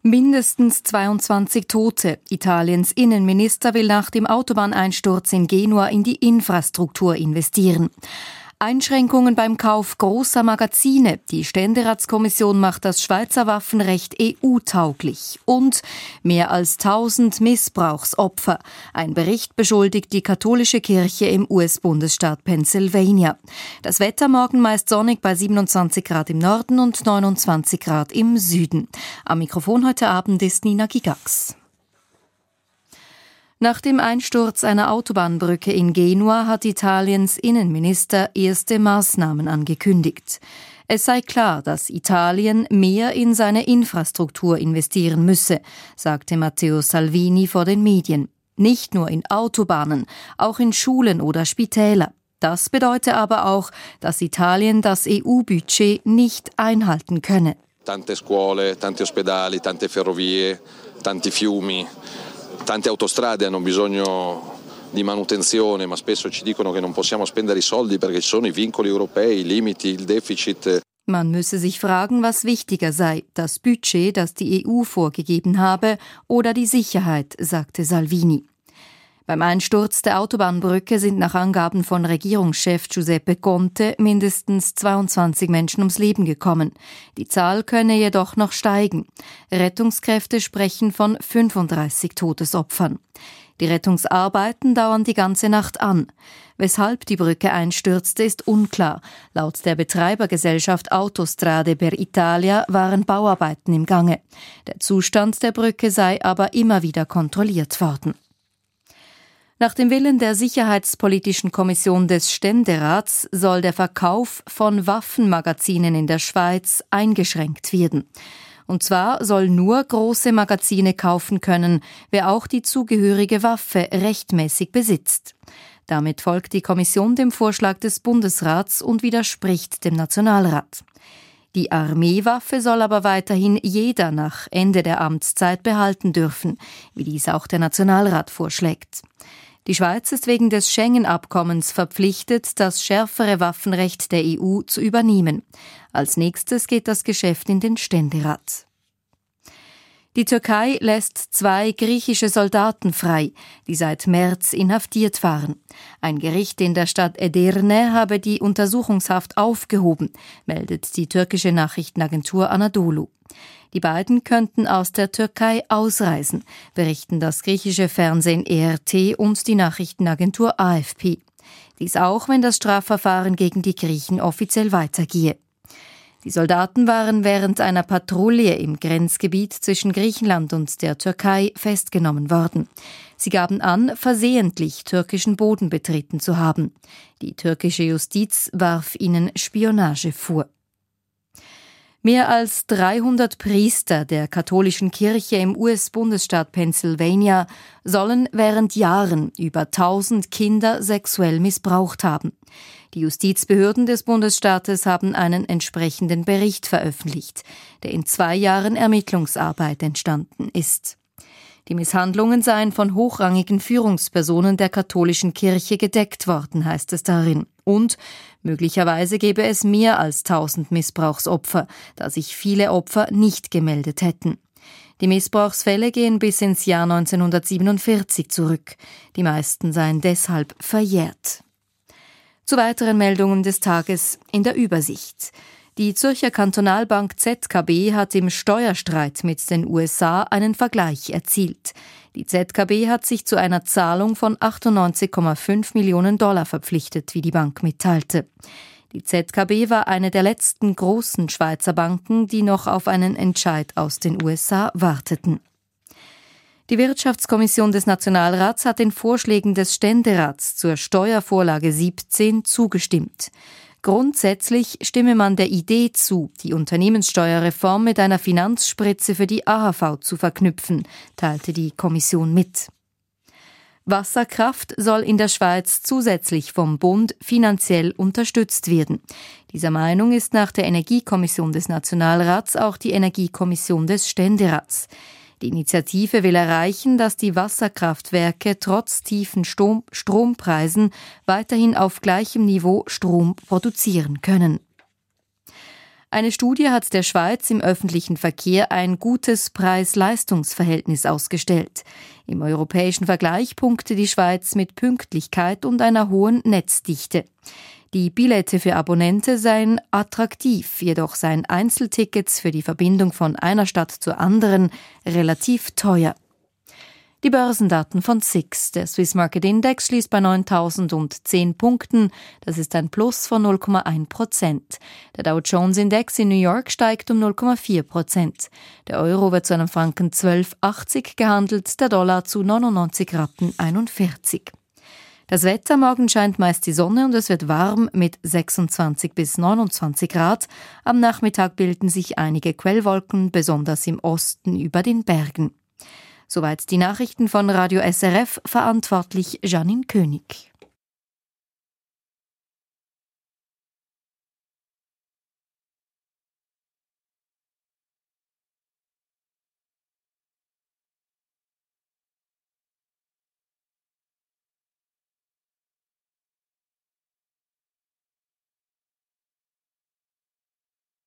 Mindestens 22 Tote. Italiens Innenminister will nach dem Autobahneinsturz in Genua in die Infrastruktur investieren. Einschränkungen beim Kauf großer Magazine. Die Ständeratskommission macht das Schweizer Waffenrecht EU-tauglich. Und mehr als 1000 Missbrauchsopfer. Ein Bericht beschuldigt die katholische Kirche im US-Bundesstaat Pennsylvania. Das Wetter morgen meist sonnig bei 27 Grad im Norden und 29 Grad im Süden. Am Mikrofon heute Abend ist Nina Gigax. Nach dem Einsturz einer Autobahnbrücke in Genua hat Italiens Innenminister erste Maßnahmen angekündigt. Es sei klar, dass Italien mehr in seine Infrastruktur investieren müsse, sagte Matteo Salvini vor den Medien. Nicht nur in Autobahnen, auch in Schulen oder Spitäler. Das bedeute aber auch, dass Italien das EU-Budget nicht einhalten könne. Tante scuole, tanti ospedali, tante ferrovie, tanti fiumi. Tante autostrade hanno bisogno di manutenzione, ma spesso ci dicono che non possiamo spendere i soldi perché ci sono i vincoli europei, i limiti, il deficit. Man müsse sich fragen, was wichtiger sei, das Budget, das die EU vorgegeben habe, oder die Sicherheit, sagte Salvini. Beim Einsturz der Autobahnbrücke sind nach Angaben von Regierungschef Giuseppe Conte mindestens 22 Menschen ums Leben gekommen. Die Zahl könne jedoch noch steigen. Rettungskräfte sprechen von 35 Todesopfern. Die Rettungsarbeiten dauern die ganze Nacht an. Weshalb die Brücke einstürzte, ist unklar. Laut der Betreibergesellschaft Autostrade per Italia waren Bauarbeiten im Gange. Der Zustand der Brücke sei aber immer wieder kontrolliert worden. Nach dem Willen der Sicherheitspolitischen Kommission des Ständerats soll der Verkauf von Waffenmagazinen in der Schweiz eingeschränkt werden. Und zwar soll nur große Magazine kaufen können, wer auch die zugehörige Waffe rechtmäßig besitzt. Damit folgt die Kommission dem Vorschlag des Bundesrats und widerspricht dem Nationalrat. Die Armeewaffe soll aber weiterhin jeder nach Ende der Amtszeit behalten dürfen, wie dies auch der Nationalrat vorschlägt. Die Schweiz ist wegen des Schengen-Abkommens verpflichtet, das schärfere Waffenrecht der EU zu übernehmen. Als nächstes geht das Geschäft in den Ständerat. Die Türkei lässt 2 griechische Soldaten frei, die seit März inhaftiert waren. Ein Gericht in der Stadt Edirne habe die Untersuchungshaft aufgehoben, meldet die türkische Nachrichtenagentur Anadolu. Die beiden könnten aus der Türkei ausreisen, berichten das griechische Fernsehen ERT und die Nachrichtenagentur AFP. Dies auch, wenn das Strafverfahren gegen die Griechen offiziell weitergehe. Die Soldaten waren während einer Patrouille im Grenzgebiet zwischen Griechenland und der Türkei festgenommen worden. Sie gaben an, versehentlich türkischen Boden betreten zu haben. Die türkische Justiz warf ihnen Spionage vor. Mehr als 300 Priester der katholischen Kirche im US-Bundesstaat Pennsylvania sollen während Jahren über 1000 Kinder sexuell missbraucht haben. Die Justizbehörden des Bundesstaates haben einen entsprechenden Bericht veröffentlicht, der in 2 Jahren Ermittlungsarbeit entstanden ist. Die Misshandlungen seien von hochrangigen Führungspersonen der katholischen Kirche gedeckt worden, heißt es darin. Und möglicherweise gäbe es mehr als 1000 Missbrauchsopfer, da sich viele Opfer nicht gemeldet hätten. Die Missbrauchsfälle gehen bis ins Jahr 1947 zurück. Die meisten seien deshalb verjährt. Zu weiteren Meldungen des Tages in der Übersicht. Die Zürcher Kantonalbank ZKB hat im Steuerstreit mit den USA einen Vergleich erzielt. Die ZKB hat sich zu einer Zahlung von 98,5 Millionen Dollar verpflichtet, wie die Bank mitteilte. Die ZKB war eine der letzten großen Schweizer Banken, die noch auf einen Entscheid aus den USA warteten. Die Wirtschaftskommission des Nationalrats hat den Vorschlägen des Ständerats zur Steuervorlage 17 zugestimmt. Grundsätzlich stimme man der Idee zu, die Unternehmenssteuerreform mit einer Finanzspritze für die AHV zu verknüpfen, teilte die Kommission mit. Wasserkraft soll in der Schweiz zusätzlich vom Bund finanziell unterstützt werden. Dieser Meinung ist nach der Energiekommission des Nationalrats auch die Energiekommission des Ständerats. Die Initiative will erreichen, dass die Wasserkraftwerke trotz tiefen Strompreisen weiterhin auf gleichem Niveau Strom produzieren können. Eine Studie hat der Schweiz im öffentlichen Verkehr ein gutes Preis-Leistungs-Verhältnis ausgestellt. Im europäischen Vergleich punkte die Schweiz mit Pünktlichkeit und einer hohen Netzdichte. Die Billette für Abonnente seien attraktiv, jedoch seien Einzeltickets für die Verbindung von einer Stadt zur anderen relativ teuer. Die Börsendaten von SIX. Der Swiss Market Index schließt bei 9.010 Punkten. Das ist ein Plus von 0,1%. Der Dow Jones Index in New York steigt um 0,4%. Der Euro wird zu einem Franken 12,80 gehandelt, der Dollar zu 99,41 Rappen. Das Wetter: morgen scheint meist die Sonne und es wird warm mit 26 bis 29 Grad. Am Nachmittag bilden sich einige Quellwolken, besonders im Osten über den Bergen. Soweit die Nachrichten von Radio SRF, verantwortlich Janine König.